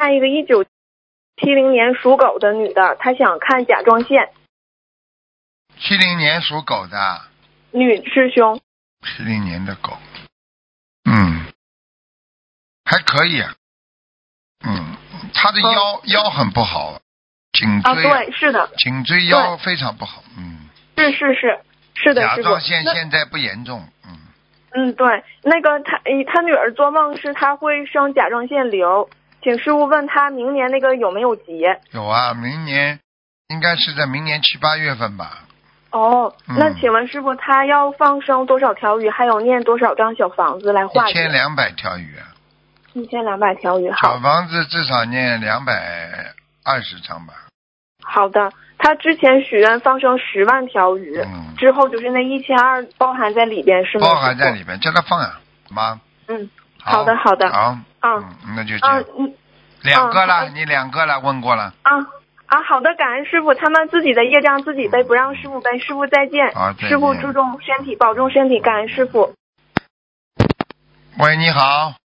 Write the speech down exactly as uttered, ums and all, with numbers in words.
看一个一九七零年属狗的女的，她想看甲状腺。 七零年属狗的。 女师兄。 七零年的狗。嗯，还可以啊。嗯，她的腰、哦、腰很不好，颈椎、 啊，对，是的， 颈椎腰非常不好。嗯， 是是是是的， 甲状腺现在不严重。嗯。 嗯，对，那个她她女儿做梦是她会生甲状腺瘤，请师傅问她明年那个有没有结？ 有啊，明年应该是在明年七八月份吧。 哦， 嗯、 那请问师傅，她要放生多少条鱼，还有念多少张小房子来化解？ 一千两百条鱼。 一千两百条鱼，好。 小房子至少念两百二十张吧。 好的，他之前许愿放生十万条鱼， 嗯， 之后就是那一千二包含在里边是吗？ 包含在里边，叫他放啊，好吗？ 嗯，好的好的。 好， 嗯， 那就这样。嗯，两个了，你两个了，问过了。 啊啊，好的，感恩师傅，他们自己的业障自己背，不让师傅背。师傅再见。 好，再见。 师傅注重身体，保重身体，感恩师傅。 喂，你好。